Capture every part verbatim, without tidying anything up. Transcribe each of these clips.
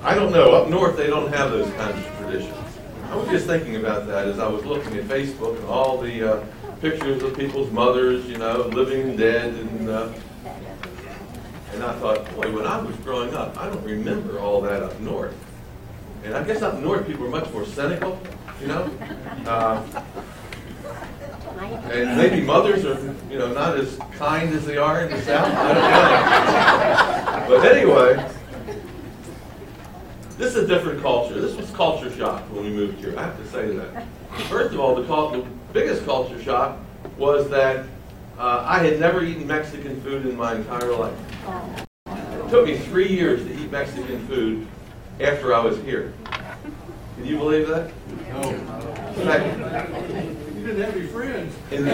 I don't know. Up north, they don't have those kinds of traditions. I was just thinking about that as I was looking at Facebook and all the uh, pictures of people's mothers, you know, living and dead, and uh, and I thought, boy, when I was growing up, I don't remember all that up north. And I guess up north, people are much more cynical, you know. Uh, and maybe mothers are, you know, not as kind as they are in the South. I don't know. But anyway. This is a different culture. This was culture shock when we moved here. I have to say that. First of all, the, cult, the biggest culture shock was that uh, I had never eaten Mexican food in my entire life. It took me three years to eat Mexican food after I was here. Can you believe that? No. In fact, You didn't have any friends. In,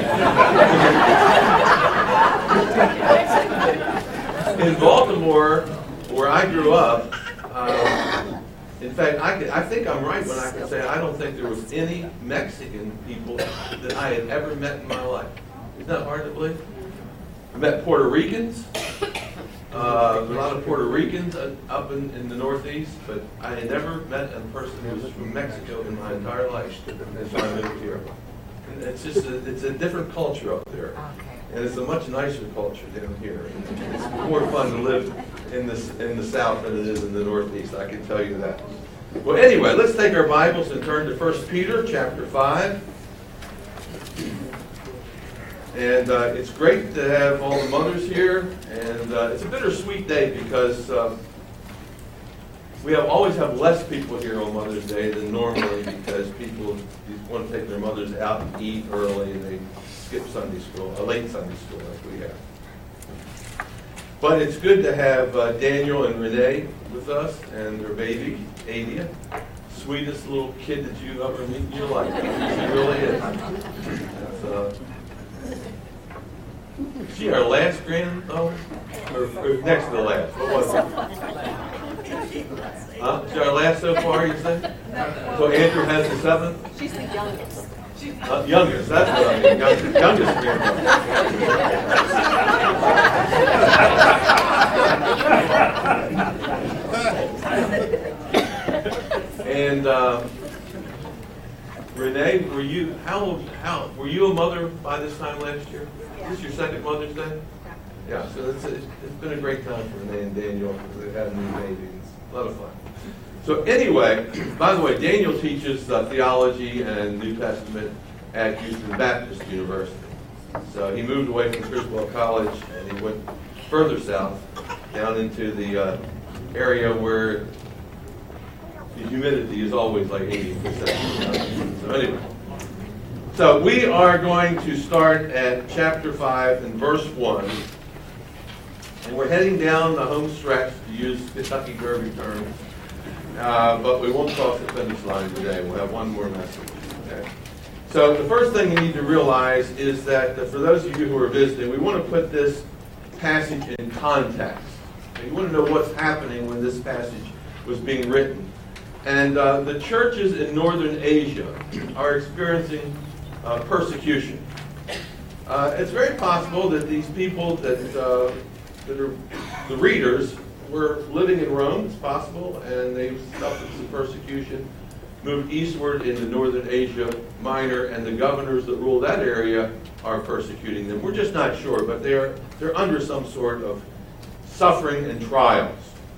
in Baltimore, where I grew up, Um, in fact, I, could, I think I'm right when I can say I don't think there was any Mexican people that I had ever met in my life. Isn't that hard to believe? I met Puerto Ricans, uh, a lot of Puerto Ricans up in, in the Northeast, but I had never met a person who was from Mexico in my entire life until I moved here. And it's just a, it's a different culture up there. And it's a much nicer culture down here. It's more fun to live in the, in the South than it is in the Northeast, I can tell you that. Well, anyway, let's take our Bibles and turn to First Peter chapter five. And uh, it's great to have all the mothers here. And uh, it's a bittersweet day because uh, we have always have less people here on Mother's Day than normally because people want to take their mothers out and eat early and they skip Sunday school, a late Sunday school like we have. But it's good to have uh, Daniel and Renee with us and their baby, Adia. Sweetest little kid that you ever meet in your life. She really is. That's, uh, is she our last granddaughter? Or, or next to the last? What was it? Huh? Is she our last so far, you say? So Andrew has the seventh? She's the youngest. Uh, youngest, that's what I mean. Youngest, youngest grandmother. And uh, Renee, were you how old? How were you a mother by this time last year? Is this your second Mother's Day? Yeah. So it's, it's been a great time for Renee and Daniel because they've had a new baby. It's a lot of fun. So anyway, by the way, Daniel teaches uh, theology and New Testament at Houston Baptist University. So he moved away from Criswell College and he went further south down into the uh, area where the humidity is always like eighty percent. So anyway, so we are going to start at chapter five and verse one. And we're heading down the home stretch, to use Kentucky Derby terms. Uh, but we won't cross the finish line today. We'll have one more message. Okay? So the first thing you need to realize is that uh, for those of you who are visiting, we want to put this passage in context. So you want to know what's happening when this passage was being written. And uh, the churches in northern Asia are experiencing uh, persecution. Uh, it's very possible that these people that, uh, that are the readers were living in Rome, it's possible, and they suffered some persecution, moved eastward into northern Asia Minor, and the governors that rule that area are persecuting them. We're just not sure, but they're they're under some sort of suffering and trials.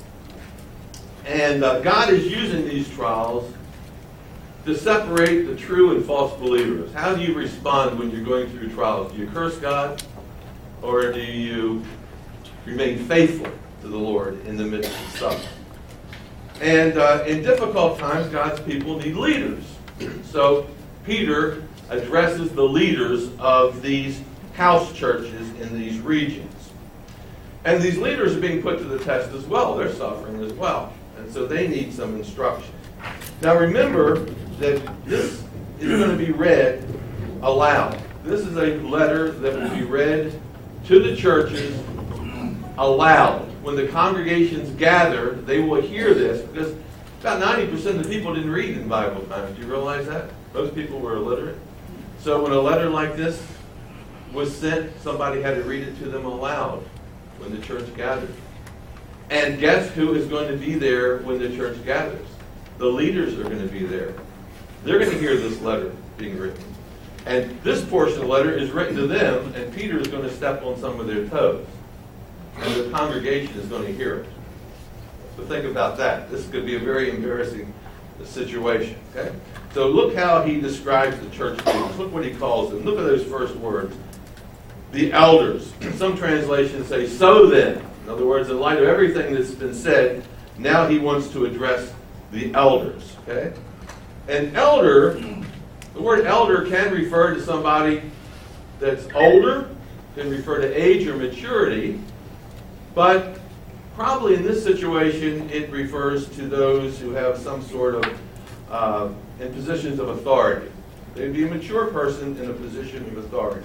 And uh, God is using these trials to separate the true and false believers. How do you respond when you're going through trials? Do you curse God, or do you remain faithful to the Lord in the midst of suffering? And uh, in difficult times, God's people need leaders. So Peter addresses the leaders of these house churches in these regions. And these leaders are being put to the test as well. They're suffering as well. And so they need some instruction. Now remember that this is going to be read aloud. This is a letter that will be read to the churches aloud. When the congregations gather, they will hear this because about ninety percent of the people didn't read in Bible times. Do you realize that? Most people were illiterate. So when a letter like this was sent, somebody had to read it to them aloud when the church gathered. And guess who is going to be there when the church gathers? The leaders are going to be there. They're going to hear this letter being written. And this portion of the letter is written to them, and Peter is going to step on some of their toes. And the congregation is going to hear it. So think about that. This could be a very embarrassing situation. Okay? So look how he describes the church leaders. Look what he calls them. Look at those first words. The elders. Some translations say, so then. In other words, in light of everything that's been said, now he wants to address the elders. Okay? An elder, the word elder can refer to somebody that's older, can refer to age or maturity, but probably in this situation it refers to those who have some sort of, uh, in positions of authority. They'd be a mature person in a position of authority.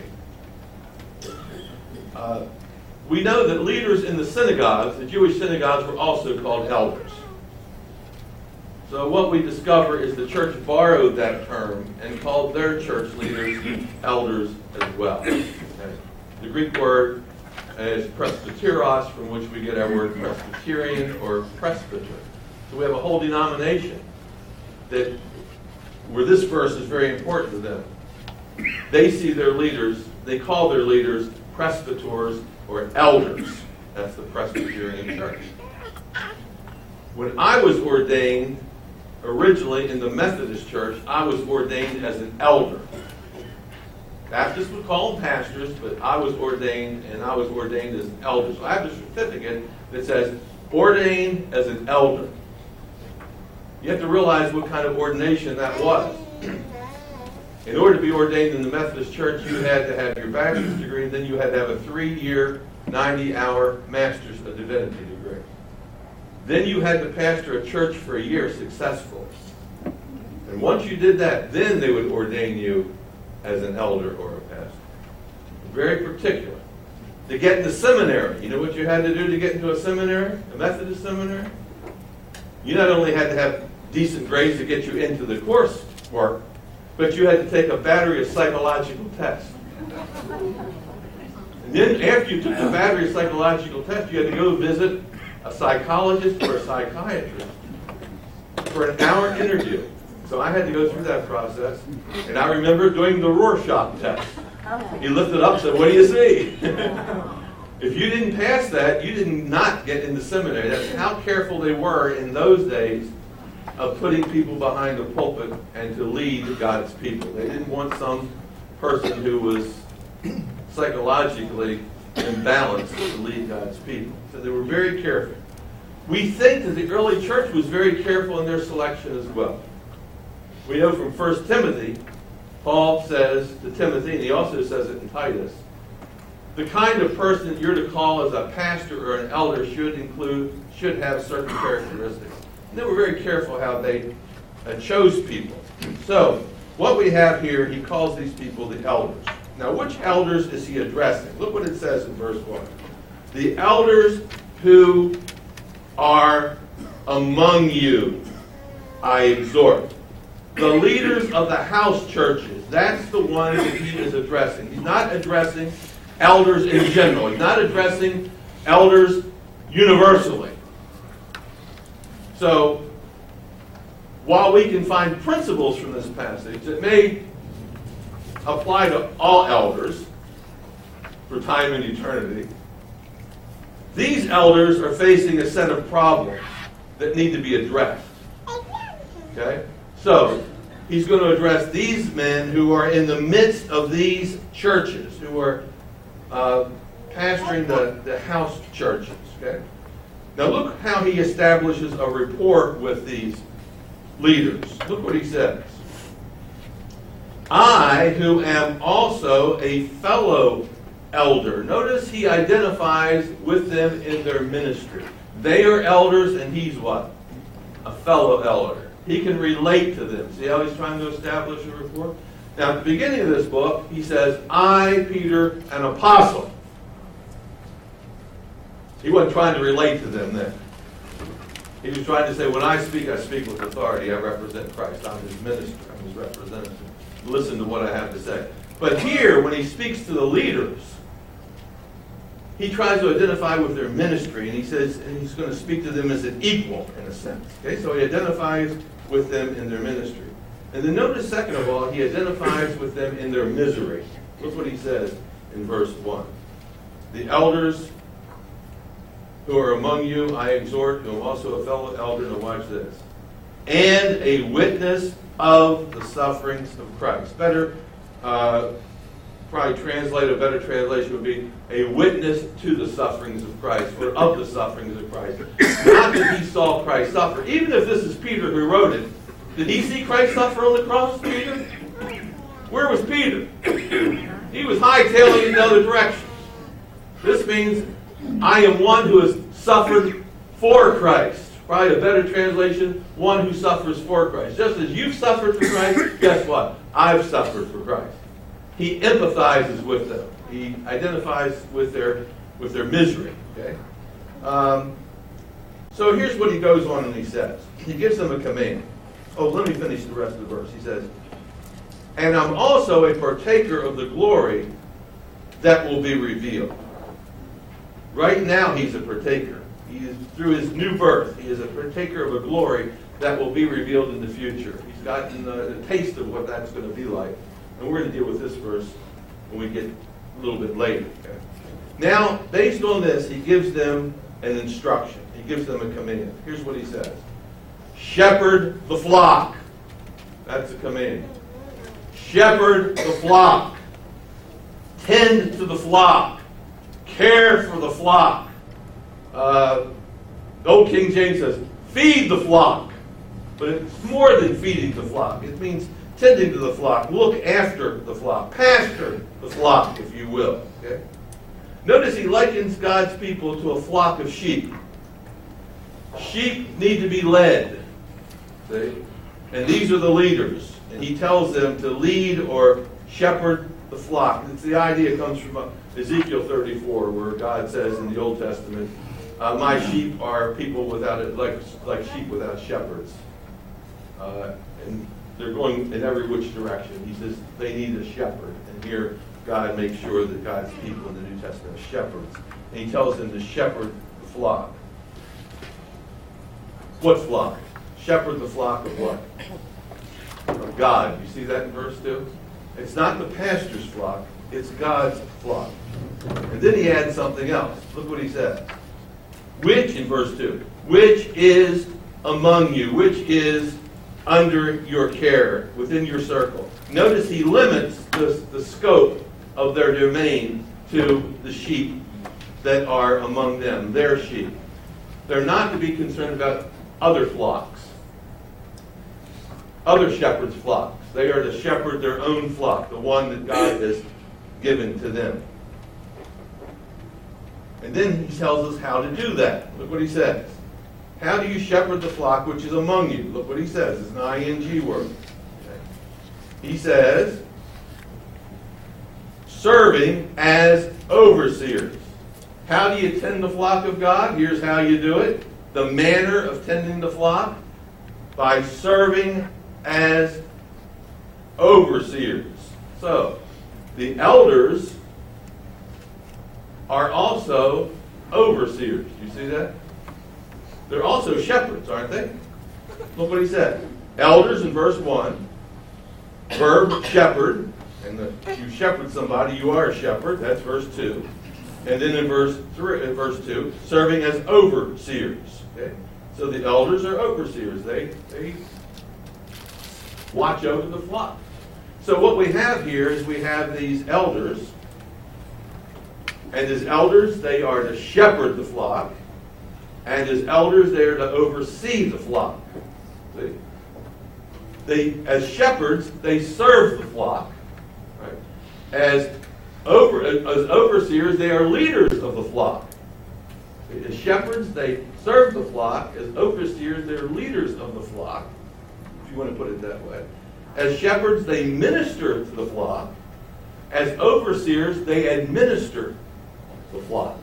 Uh, we know that leaders in the synagogues, the Jewish synagogues, were also called elders. So what we discover is the church borrowed that term and called their church leaders elders as well. Okay. The Greek word is presbyteros, from which we get our word Presbyterian or presbyter. So we have a whole denomination that where this verse is very important to them. They see their leaders, they call their leaders presbyters or elders. That's the Presbyterian church. When I was ordained originally in the Methodist church, I was ordained as an elder. Baptists would call them pastors, but I was ordained, and I was ordained as an elder. So I have a certificate that says, ordained as an elder. You have to realize what kind of ordination that was. In order to be ordained in the Methodist church, you had to have your bachelor's degree, and then you had to have a three-year, ninety-hour master's of divinity degree. Then you had to pastor a church for a year successfully. And once you did that, then they would ordain you as an elder or a pastor. Very particular. To get into seminary, you know what you had to do to get into a seminary? A Methodist seminary? You not only had to have decent grades to get you into the coursework, but you had to take a battery of psychological tests. And then after you took the battery of psychological tests, you had to go visit a psychologist or a psychiatrist for an hour interview. So I had to go through that process. And I remember doing the Rorschach test. He lifted up and said, what do you see? If you didn't pass that, you did not get into seminary. That's how careful they were in those days of putting people behind the pulpit and to lead God's people. They didn't want some person who was psychologically imbalanced to lead God's people. So they were very careful. We think that the early church was very careful in their selection as well. We know from First Timothy, Paul says to Timothy, and he also says it in Titus, the kind of person that you're to call as a pastor or an elder should include, should have certain characteristics. And they were very careful how they uh, chose people. So, what we have here, he calls these people the elders. Now, which elders is he addressing? Look what it says in verse one. The elders who are among you, I exhort. The leaders of the house churches, that's the one that he is addressing. He's not addressing elders in general. He's not addressing elders universally. So, while we can find principles from this passage that may apply to all elders for time and eternity, these elders are facing a set of problems that need to be addressed. Okay? So, he's going to address these men who are in the midst of these churches, who are uh, pastoring the, the house churches. Okay? Now look how he establishes a rapport with these leaders. Look what he says. I, who am also a fellow elder. Notice he identifies with them in their ministry. They are elders and he's what? A fellow elder. He can relate to them. See how he's trying to establish a rapport? Now, at the beginning of this book, he says, I, Peter, an apostle. He wasn't trying to relate to them then. He was trying to say, when I speak, I speak with authority. I represent Christ. I'm his minister. I'm his representative. Listen to what I have to say. But here, when he speaks to the leaders, he tries to identify with their ministry, and he says, and he's going to speak to them as an equal, in a sense. Okay, so he identifies with them in their ministry. And then notice, second of all, he identifies with them in their misery. Look what he says in verse one. The elders who are among you, I exhort, who am also a fellow elder, now watch this, and a witness of the sufferings of Christ. Better, uh, probably translate, a better translation would be a witness to the sufferings of Christ, or of the sufferings of Christ. Not that he saw Christ suffer. Even if this is Peter who wrote it, did he see Christ suffer on the cross, Peter? Where was Peter? He was hightailing in the other direction. This means I am one who has suffered for Christ. Probably a better translation, one who suffers for Christ. Just as you've suffered for Christ, guess what? I've suffered for Christ. He empathizes with them. He identifies with their with their misery. Okay. Um, so here's what he goes on and he says. He gives them a command. Oh, let me finish the rest of the verse. He says, "And I'm also a partaker of the glory that will be revealed." Right now, he's a partaker. He is, through his new birth, he is a partaker of a glory that will be revealed in the future. He's gotten a, a taste of what that's going to be like. And we're going to deal with this verse when we get a little bit later. Okay? Now, based on this, he gives them an instruction. He gives them a command. Here's what he says. Shepherd the flock. That's a command. Shepherd the flock. Tend to the flock. Care for the flock. Uh, the old King James says, feed the flock. But it's more than feeding the flock. It means tending to the flock. Look after the flock. Pastor the flock, if you will. Okay? Notice he likens God's people to a flock of sheep. Sheep need to be led. See? And these are the leaders. And he tells them to lead or shepherd the flock. It's the idea comes from Ezekiel thirty-four, where God says in the Old Testament, uh, my sheep are people without it, like like sheep without shepherds. Uh, and they're going in every which direction. He says they need a shepherd. And here God makes sure that God's people in the New Testament are shepherds. And he tells them to shepherd the flock. What flock? Shepherd the flock of what? Of God. You see that in verse two? It's not the pastor's flock. It's God's flock. And then he adds something else. Look what he says. Which, in verse two, which is among you, which is under your care, within your circle. Notice he limits the, the scope of their domain to the sheep that are among them, their sheep. They're not to be concerned about other flocks, other shepherds' flocks. They are to shepherd their own flock, the one that God has given to them. And then he tells us how to do that. Look what he says. How do you shepherd the flock which is among you? Look what he says. It's an I N G word. Okay. He says, serving as overseers. How do you tend the flock of God? Here's how you do it. The manner of tending the flock, by serving as overseers. So, the elders are also overseers. You see that? They're also shepherds, aren't they? Look what he said. Elders in verse one. Verb, shepherd. And the, if you shepherd somebody, you are a shepherd. That's verse two. And then in verse three, in verse two, serving as overseers. Okay? So the elders are overseers. They, they watch over the flock. So what we have here is we have these elders. And as elders, they are to shepherd the flock. And as elders, they are to oversee the flock. See? They, as shepherds, they serve the flock. Right? As, over, as overseers, they are leaders of the flock. As shepherds, they serve the flock. As overseers, they are leaders of the flock, if you want to put it that way. As shepherds, they minister to the flock. As overseers, they administer the flock.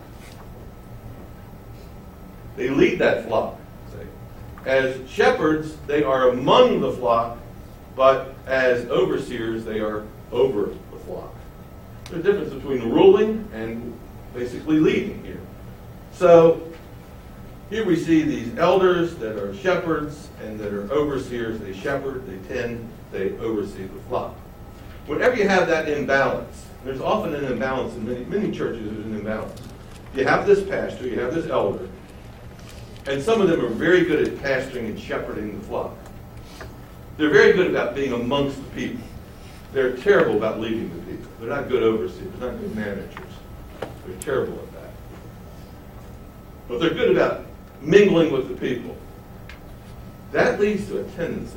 They lead that flock. See? As shepherds, they are among the flock, but as overseers, they are over the flock. There's a difference between ruling and basically leading here. So here we see these elders that are shepherds and that are overseers. They shepherd, they tend, they oversee the flock. Whenever you have that imbalance, there's often an imbalance in many, many churches, there's an imbalance. You have this pastor, you have this elder, and some of them are very good at pastoring and shepherding the flock. They're very good about being amongst the people. They're terrible about leading the people. They're not good overseers, they're not good managers. They're terrible at that. But they're good about mingling with the people. That leads to a tendency.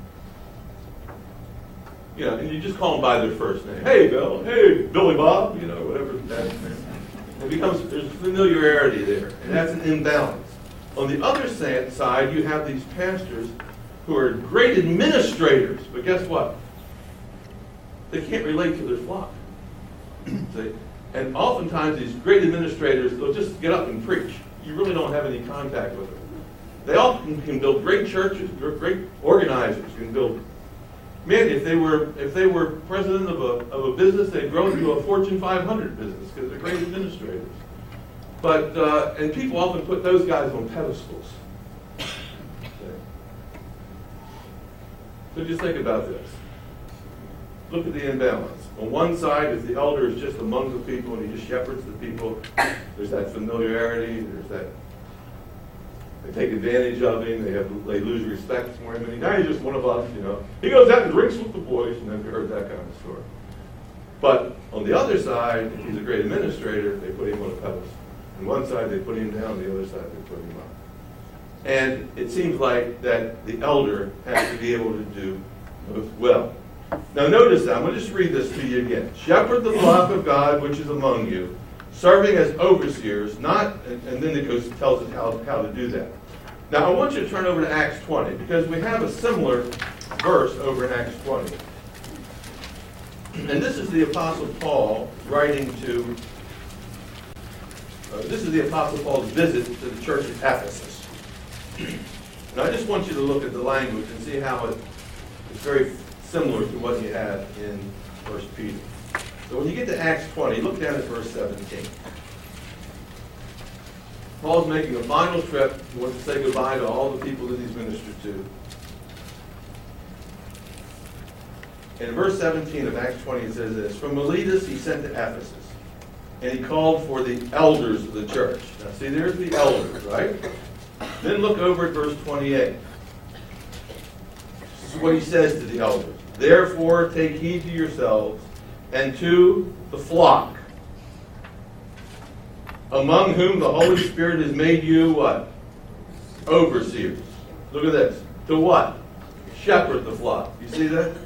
You know, and you just call them by their first name. Hey, Bill. Hey, Billy Bob. You know, whatever that is. It becomes, there's familiarity there, and that's an imbalance. On the other side, you have these pastors who are great administrators, but guess what? They can't relate to their flock. See? And oftentimes these great administrators, they'll just get up and preach. You really don't have any contact with them. They often can build great churches, great organizers can build. Man, if they were if they were president of a of a business, they'd grow into a Fortune five hundred business because they're great administrators. But uh, and people often put those guys on pedestals. So just think about this. Look at the imbalance. On one side is the elder is just among the people and he just shepherds the people. There's that familiarity. There's that they take advantage of him. They have they lose respect for him. And now he's just one of us, you know. He goes out and drinks with the boys, and then we heard that kind of story. But on the other side, if he's a great administrator, they put him on a pedestal. On one side they put him down, the other side they put him up. And it seems like that the elder has to be able to do both well. Now notice that. I'm going to just read this to you again. Shepherd the flock of God which is among you, serving as overseers, not, and, and then it goes tells us how, how to do that. Now I want you to turn over to Acts twenty, because we have a similar verse over in Acts twenty. And this is the Apostle Paul writing to, uh, this is the Apostle Paul's visit to the church at Ephesus. And I just want you to look at the language and see how it is very similar to what you have in First Peter. So when you get to Acts twenty, look down at verse seventeen. Paul's making a final trip. He wants to say goodbye to all the people that he's ministered to. And in verse seventeen of Acts twenty, it says this: From Miletus he sent to Ephesus, and he called for the elders of the church. Now see, there's the elders, right? Then look over at verse twenty-eight. This is what he says to the elders. Therefore take heed to yourselves and to the flock, among whom the Holy Spirit has made you what? Overseers. Look at this. To what? Shepherd the flock. You see that?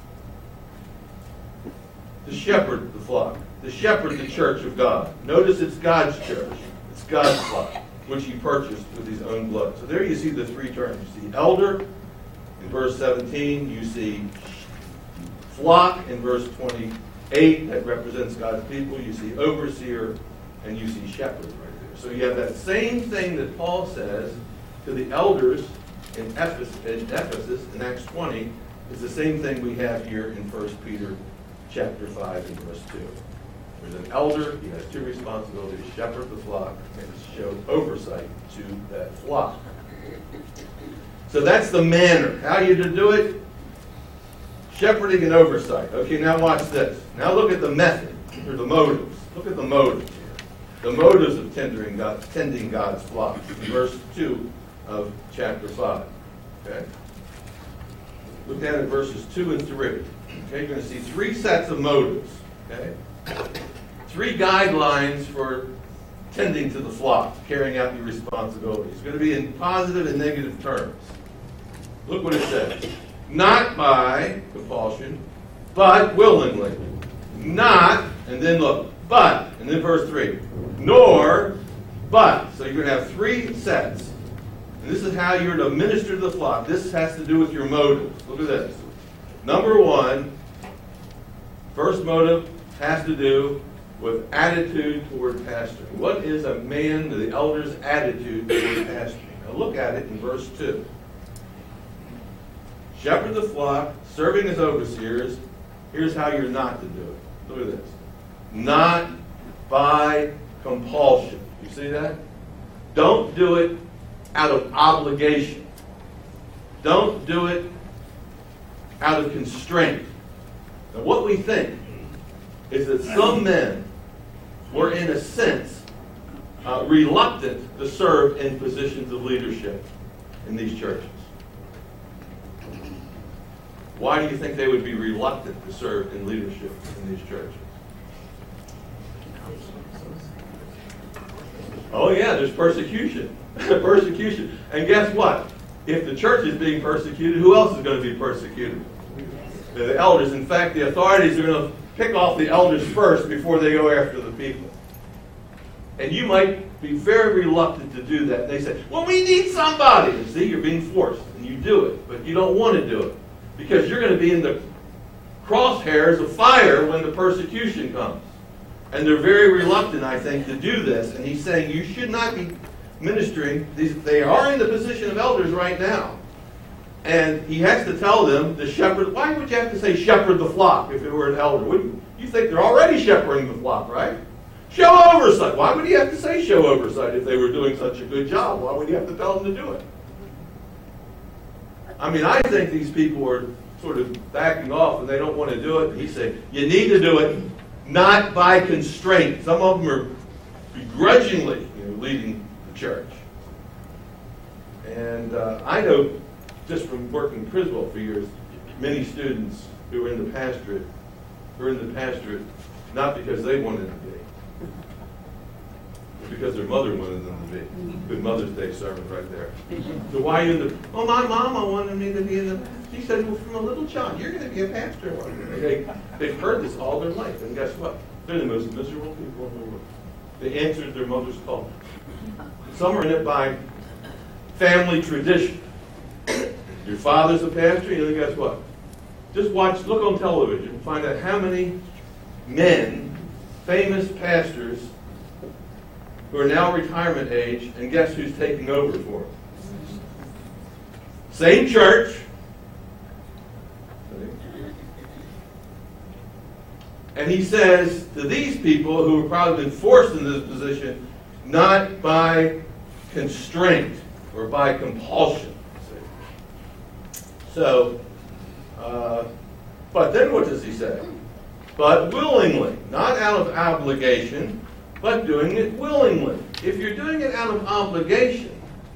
To shepherd the flock. To shepherd the church of God. Notice it's God's church. It's God's flock, which he purchased with his own blood. So there you see the three terms. You see elder in verse seventeen. You see flock in verse twenty-eight. That represents God's people. You see overseer, and you see shepherd right there. So you have that same thing that Paul says to the elders in Ephesus, in Ephesus in Acts twenty. It's the same thing we have here in First Peter chapter five and verse two. There's an elder, he has two responsibilities: shepherd the flock and show oversight to that flock. So that's the manner. How you to do it? Shepherding and oversight. Okay, now watch this. Now look at the method, or the motives. Look at the motives here. The motives of tending, God, tending God's flock. In verse two of chapter five. Okay? Look down at verses two and three. Okay, you're going to see three sets of motives. Okay? Three guidelines for tending to the flock, carrying out your responsibilities. It's going to be in positive and negative terms. Look what it says. Not by compulsion, but willingly. Not, and then look, but, and then verse three. Nor, but. So you're going to have three sets. And this is how you're to minister to the flock. This has to do with your motives. Look at this. Number one, first motive has to do with attitude toward pastoring. What is a man, the elder's attitude toward pastoring? Now look at it in verse two. Shepherd the flock, serving as overseers. Here's how you're not to do it. Look at this. Not by compulsion. You see that? Don't do it out of obligation. Don't do it out of constraint. Now, what we think is that some men were, in a sense, uh, reluctant to serve in positions of leadership in these churches. Why do you think they would be reluctant to serve in leadership in these churches? Oh yeah, there's persecution. Persecution. And guess what? If the church is being persecuted, who else is going to be persecuted? The elders. In fact, the authorities are going to pick off the elders first before they go after the people. And you might be very reluctant to do that. They say, well, we need somebody. And see, you're being forced, and you do it, but you don't want to do it because you're going to be in the crosshairs of fire when the persecution comes. And they're very reluctant, I think, to do this. And he's saying you should not be ministering. These, they are in the position of elders right now. And he has to tell them, the shepherd, why would you have to say shepherd the flock if it were an elder? Wouldn't you think they're already shepherding the flock, right? Show oversight. Why would he have to say show oversight if they were doing such a good job? Why would he have to tell them to do it? I mean, I think these people are sort of backing off and they don't want to do it. He said, you need to do it, not by constraint. Some of them are begrudgingly, you know, leading the church. And uh, I know, just from working in Criswell for years, many students who are in the pastorate, who are in the pastorate not because they wanted to be, but because their mother wanted them to be. Good Mother's Day sermon right there. So why are you in the, oh, my mama wanted me to be in the, she said, well, from a little child, you're going to be a pastor one day. They, they've heard this all their life, and guess what? They're the most miserable people in the world. They answered their mother's call. Some are in it by family tradition. Your father's a pastor, and then guess what? Just watch, look on television, and find out how many men, famous pastors, who are now retirement age, and guess who's taking over for them? Same church. And he says to these people who have probably been forced into this position, not by constraint or by compulsion. So, uh, but then what does he say? But willingly, not out of obligation, but doing it willingly. If you're doing it out of obligation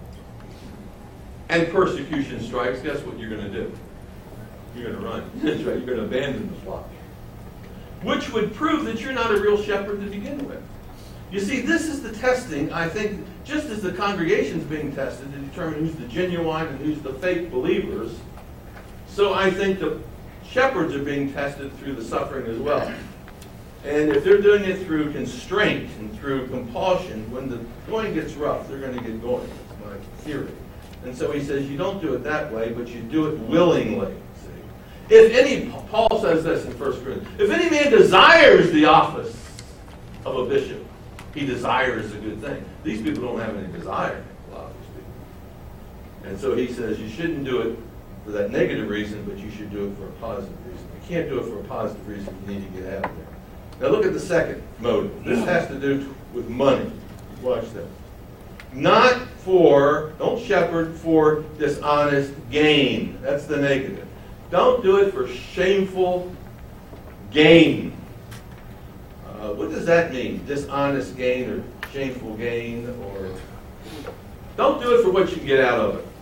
and persecution strikes, guess what you're going to do? You're going to run. That's right, you're going to abandon the flock. Which would prove that you're not a real shepherd to begin with. You see, this is the testing, I think, just as the congregation's being tested to determine who's the genuine and who's the fake believers, so I think the shepherds are being tested through the suffering as well. And if they're doing it through constraint and through compulsion, when the going gets rough, they're going to get going. That's my theory. And so he says you don't do it that way, but you do it willingly. See? If any, Paul says this in First Corinthians, if any man desires the office of a bishop, he desires a good thing. These people don't have any desire, a lot of these people. And so he says you shouldn't do it for that negative reason, but you should do it for a positive reason. You can't do it for a positive reason. You need to get out of there. Now look at the second motive. This has to do with money. Watch this. Not for, don't shepherd for dishonest gain. That's the negative. Don't do it for shameful gain. Uh, what does that mean? Dishonest gain or shameful gain? Or don't do it for what you can get out of it.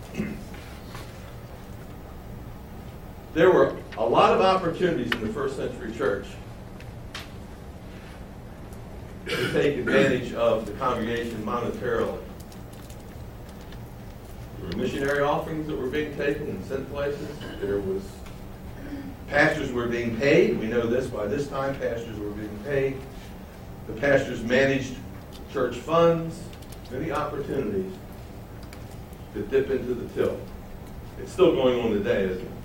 There were a lot of opportunities in the first century church to take advantage of the congregation monetarily. There were missionary offerings that were being taken and sent places. There was pastors were being paid. We know this by this time. Pastors were being paid. The pastors managed church funds. Many opportunities to dip into the till. It's still going on today, isn't it?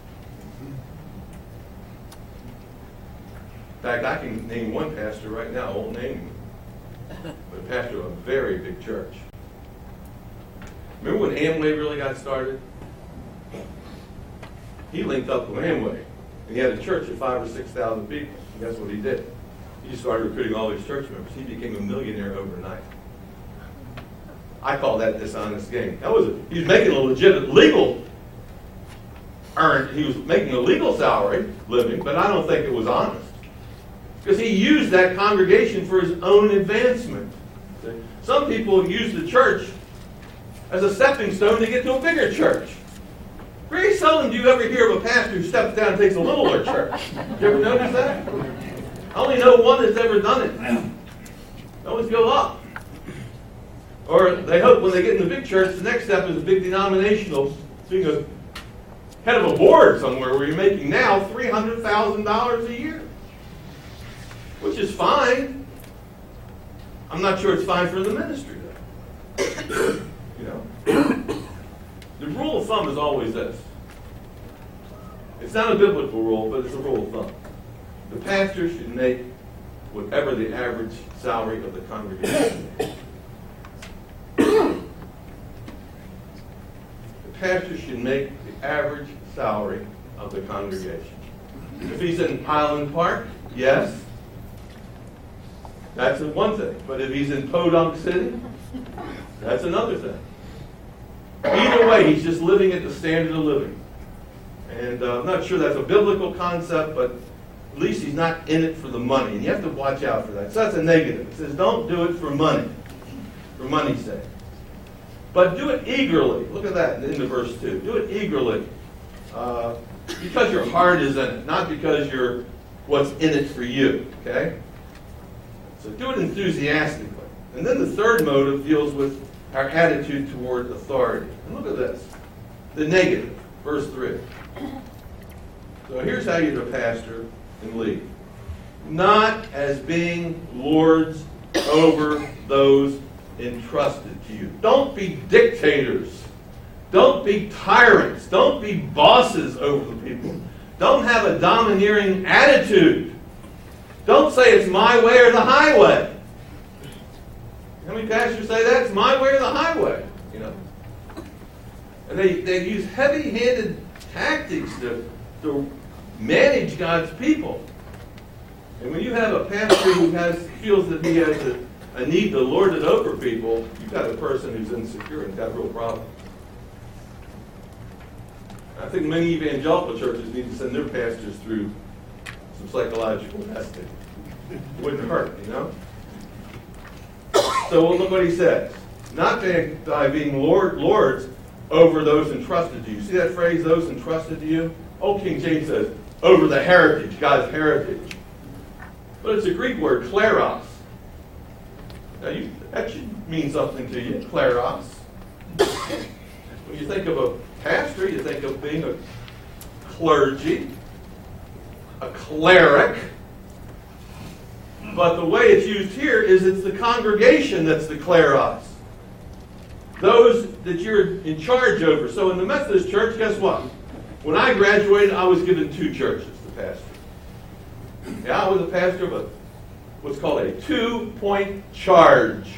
In fact, I can name one pastor right now. I won't name him. But a pastor of a very big church. Remember when Amway really got started? He linked up with Amway. And he had a church of five or six thousand people. And guess what he did? He started recruiting all these church members. He became a millionaire overnight. I call that dishonest gain. That was a, he was making a legitimate legal earn. He was making a legal salary living, but I don't think it was honest because he used that congregation for his own advancement. Some people use the church as a stepping stone to get to a bigger church. Very seldom do you ever hear of a pastor who steps down and takes a littler church. Did you ever notice that? I only know one that's ever done it. They always go up. Or they hope when they get in the big church, the next step is a big denominational, being a head of a board somewhere where you're making now three hundred thousand dollars a year. Which is fine. I'm not sure it's fine for the ministry, though. You know? The rule of thumb is always this. It's not a biblical rule, but it's a rule of thumb. The pastor should make whatever the average salary of the congregation is. The pastor should make the average salary of the congregation. If he's in Highland Park, yes, that's one thing. But if he's in Podunk City, that's another thing. Either way, he's just living at the standard of living. And uh, I'm not sure that's a biblical concept, but at least he's not in it for the money. And you have to watch out for that. So that's a negative. It says don't do it for money, for money's sake. But do it eagerly. Look at that in the verse two. Do it eagerly. Uh, because your heart is in it, not because you're what's in it for you. Okay? So do it enthusiastically. And then the third motive deals with our attitude toward authority. And look at this. The negative, verse three. So here's how you're the pastor and lead. Not as being lords over those entrusted to you. Don't be dictators. Don't be tyrants. Don't be bosses over the people. Don't have a domineering attitude. Don't say it's my way or the highway. How many pastors say that? It's my way or the highway. You know. And they, they use heavy-handed tactics to, to manage God's people. And when you have a pastor who has feels that he has a, a need to lord it over people, you've got a person who's insecure and got a real problem. I think many evangelical churches need to send their pastors through some psychological testing. It wouldn't hurt, you know? So well, look what he says. Not being, by being lord, lords over those entrusted to you. See that phrase, those entrusted to you? Old King James says, over the heritage, God's heritage. But it's a Greek word, kleros. Now, you, that should mean something to you, kleros. When you think of a pastor, you think of being a clergy, a cleric. But the way it's used here is it's the congregation that's the kleros. Those that you're in charge over. So in the Methodist Church, guess what? When I graduated, I was given two churches to pastor. Yeah, I was a pastor of a, what's called a two-point charge.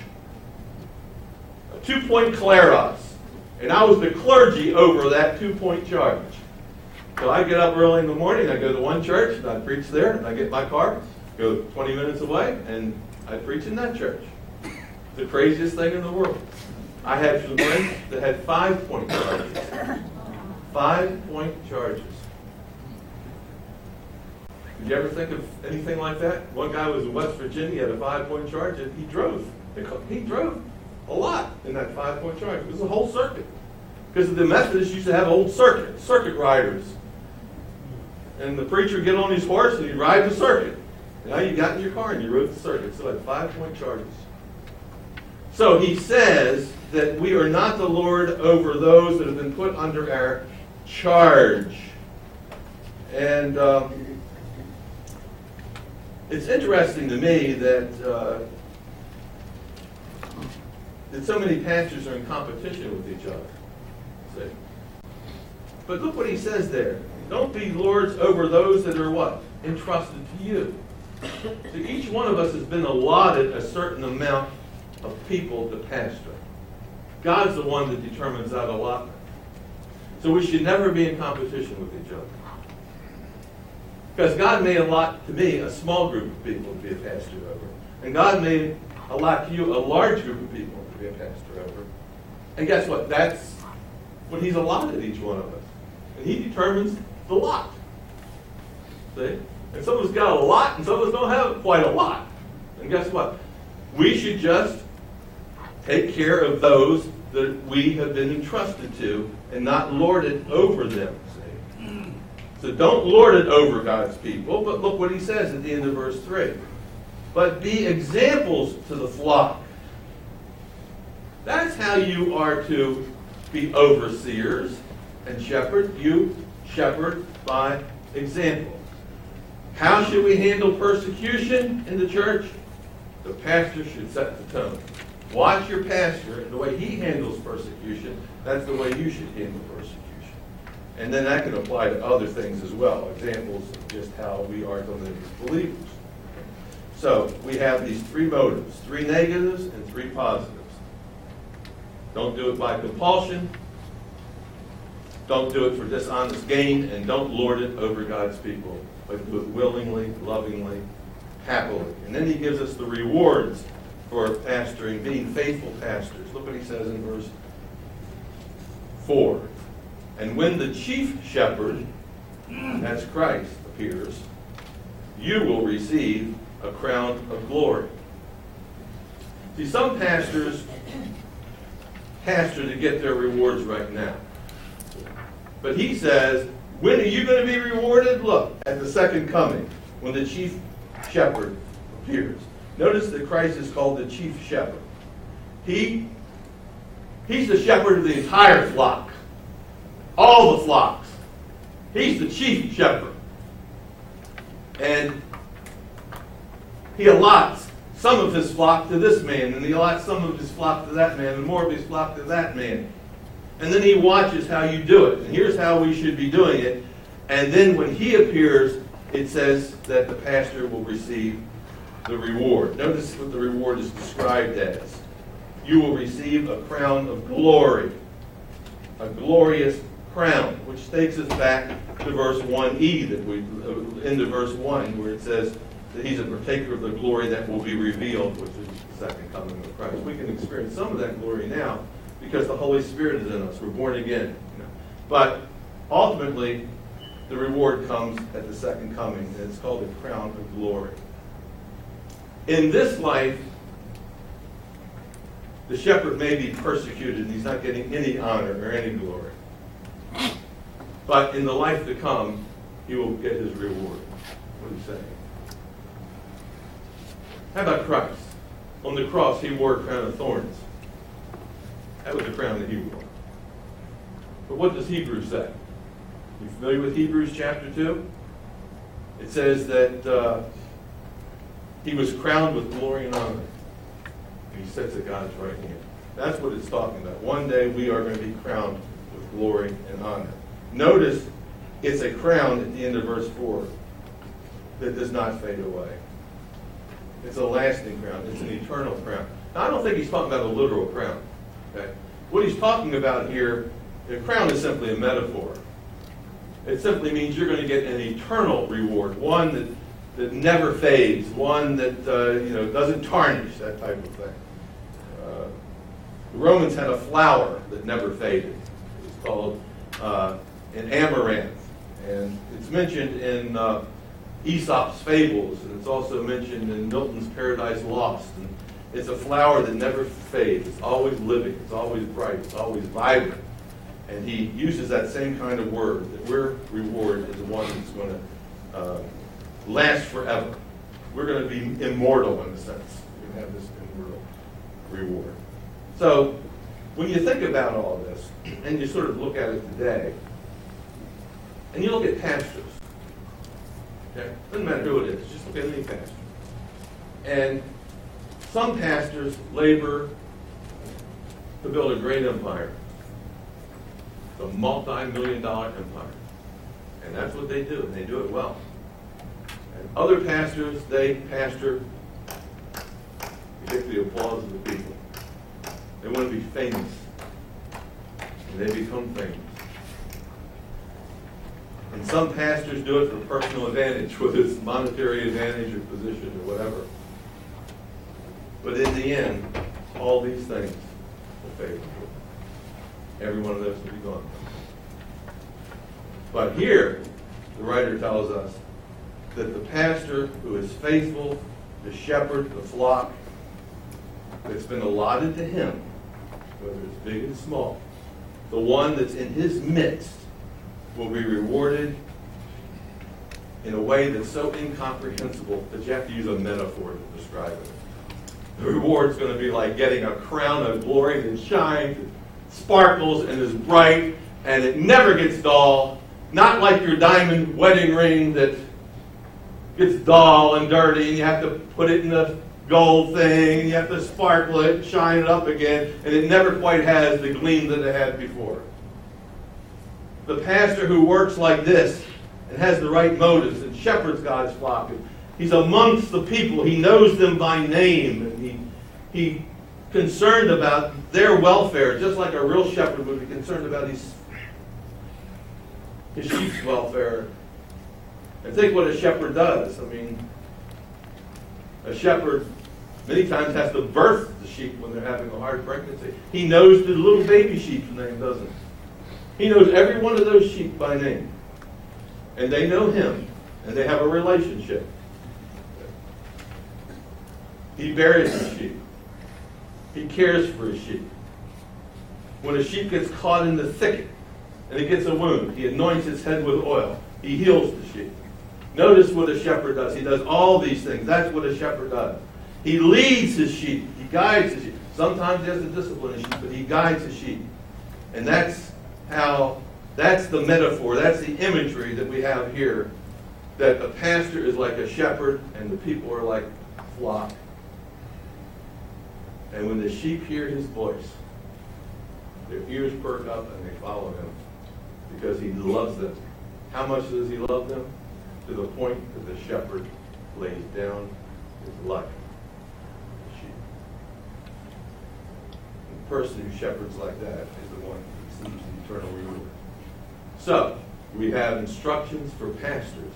A two-point kleros. And I was the clergy over that two-point charge. So I get up early in the morning, I go to one church, and I preach there, and I get my car, go twenty minutes away, and I preach in that church. The craziest thing in the world. I had some friends that had five-point charges. Five-point charges. Did you ever think of anything like that? One guy was in West Virginia, he had a five-point charge, and he drove. He drove a lot in that five-point charge. It was a whole circuit. Because the Methodists used to have old circuit, circuit riders. And the preacher would get on his horse and he'd ride the circuit. Now you got in your car and you rode the circuit. So at five-point charges. So he says that we are not the Lord over those that have been put under our charge. And um, it's interesting to me that uh, that so many pastors are in competition with each other. See? But look what he says there. Don't be lords over those that are what? Entrusted to you. So each one of us has been allotted a certain amount of people to pastor. God's the one that determines that allotment. So we should never be in competition with each other. Because God made a lot to me, a small group of people to be a pastor over. And God made a lot to you, a large group of people to be a pastor over. And guess what? That's what he's allotted each one of us. And he determines the lot. See? And some of us got a lot, and some of us don't have quite a lot. And guess what? We should just take care of those that we have been entrusted to and not lord it over them. See? So don't lord it over God's people, but look what he says at the end of verse three. But be examples to the flock. That's how you are to be overseers and shepherd. You shepherd by example. How should we handle persecution in the church? The pastor should set the tone. Watch your pastor, and the way he handles persecution, that's the way you should handle persecution. And then that can apply to other things as well, examples of just how we are to live as believers. So we have these three motives, three negatives and three positives. Don't do it by compulsion. Don't do it for dishonest gain, and don't lord it over God's people, but do it willingly, lovingly, happily. And then he gives us the rewards for pastoring, being faithful pastors. Look what he says in verse four. And when the chief shepherd, that's Christ, appears, you will receive a crown of glory. See, some pastors pastor to get their rewards right now. But he says, when are you going to be rewarded? Look, at the second coming, when the chief shepherd appears. Notice that Christ is called the chief shepherd. He, he's the shepherd of the entire flock. All the flocks. He's the chief shepherd. And he allots some of his flock to this man, and he allots some of his flock to that man, and more of his flock to that man. And then he watches how you do it. And here's how we should be doing it. And then when he appears, it says that the pastor will receive the reward. Notice what the reward is described as. You will receive a crown of glory. A glorious crown, which takes us back to verse one e, that we uh, into verse one, where it says that he's a partaker of the glory that will be revealed, which is the second coming of Christ. We can experience some of that glory now because the Holy Spirit is in us. We're born again. You know. But ultimately, the reward comes at the second coming, and it's called the crown of glory. In this life, the shepherd may be persecuted, and he's not getting any honor or any glory. But in the life to come, he will get his reward. What are you saying? How about Christ? On the cross, he wore a crown of thorns. That was the crown that he wore. But what does Hebrews say? You familiar with Hebrews chapter two? It says that uh, he was crowned with glory and honor. And he sits at God's right hand. That's what it's talking about. One day we are going to be crowned with glory and honor. Notice it's a crown at the end of verse four that does not fade away. It's a lasting crown. It's an eternal crown. Now, I don't think he's talking about a literal crown. Okay? What he's talking about here, the crown is simply a metaphor. It simply means you're going to get an eternal reward, one that, that never fades, one that uh, you know doesn't tarnish, that type of thing. Uh, the Romans had a flower that never faded. It was called uh, an amaranth, and it's mentioned in uh, Aesop's fables, and it's also mentioned in Milton's Paradise Lost. And it's a flower that never fades. It's always living. It's always bright. It's always vibrant. And he uses that same kind of word, that we're reward is the one that's going to uh, last forever. We're going to be immortal in a sense. We're going to have this immortal reward. So when you think about all this, and you sort of look at it today, and you look at pastors, okay? Doesn't matter who it is, just look at any pastor. And some pastors labor to build a great empire. A multi-million dollar empire. And that's what they do, and they do it well. And other pastors, they pastor to get the applause of the people. They want to be famous. And they become famous. And some pastors do it for personal advantage, whether it's monetary advantage or position or whatever. But in the end, all these things will fade. Every one of those will be gone. But here, the writer tells us that the pastor who is faithful to shepherd the flock that's been allotted to him, whether it's big and small, the one that's in his midst will be rewarded in a way that's so incomprehensible that you have to use a metaphor to describe it. The reward's going to be like getting a crown of glory that shines, and sparkles, and is bright, and it never gets dull. Not like your diamond wedding ring that gets dull and dirty, and you have to put it in the gold thing, and you have to sparkle it, shine it up again, and it never quite has the gleam that it had before. The pastor who works like this and has the right motives and shepherds God's flock, and he's amongst the people, he knows them by name, and he he concerned about their welfare, just like a real shepherd would be concerned about his, his sheep's welfare. And think what a shepherd does. I mean, a shepherd many times has to birth the sheep when they're having a hard pregnancy. He knows the little baby sheep's name, doesn't he? He knows every one of those sheep by name. And they know him, and they have a relationship. He buries his sheep. He cares for his sheep. When a sheep gets caught in the thicket and it gets a wound, he anoints its head with oil. He heals the sheep. Notice what a shepherd does. He does all these things. That's what a shepherd does. He leads his sheep. He guides his sheep. Sometimes he has to discipline his sheep, but he guides his sheep. And that's how, that's the metaphor, that's the imagery that we have here, that a pastor is like a shepherd and the people are like a flock. And when the sheep hear his voice, their ears perk up and they follow him because he loves them. How much does he love them? To the point that the shepherd lays down his life for the sheep. The person who shepherds like that is the one who receives the eternal reward. So, we have instructions for pastors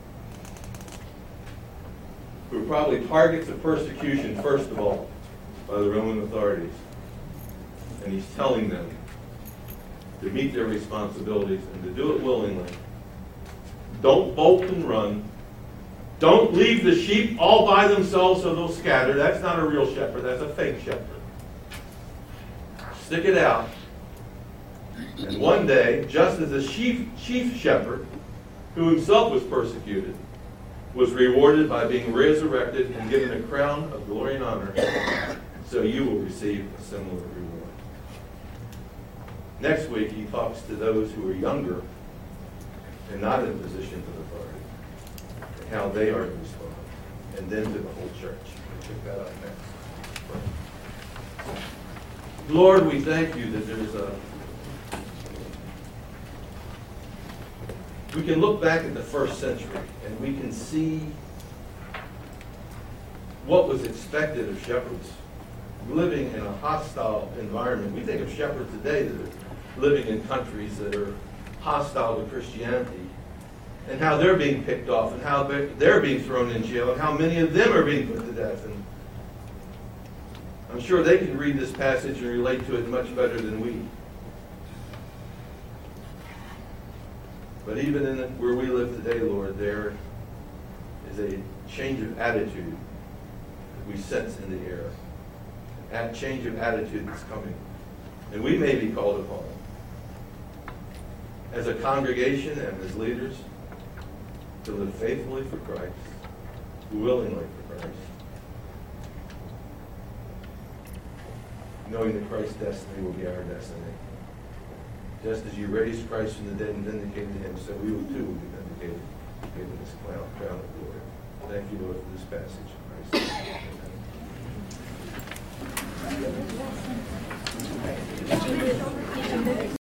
who are probably targets of persecution, first of all, by the Roman authorities. And he's telling them to meet their responsibilities and to do it willingly. Don't bolt and run. Don't leave the sheep all by themselves so they'll scatter. That's not a real shepherd. That's a fake shepherd. Stick it out. And one day, just as a chief, chief shepherd, who himself was persecuted, was rewarded by being resurrected and given a crown of glory and honor, so you will receive a similar reward. Next week, he talks to those who are younger and not in positions of authority, and how they are to respond, and then to the whole church. We'll check that out next. Lord, we thank you that there's a... We can look back at the first century, and we can see what was expected of shepherds living in a hostile environment. We think of shepherds today that are living in countries that are hostile to Christianity, and how they're being picked off, and how they're being thrown in jail, and how many of them are being put to death. And I'm sure they can read this passage and relate to it much better than we. But even in where we live today, Lord, there is a change of attitude that we sense in the air. That change of attitude that's coming. And we may be called upon, as a congregation and as leaders, to live faithfully for Christ, willingly for Christ, knowing that Christ's destiny will be our destiny. Just as you raised Christ from the dead and vindicated him, so we will too will be vindicated, given this crown of glory. Thank you, Lord, for this passage. Christ. Amen.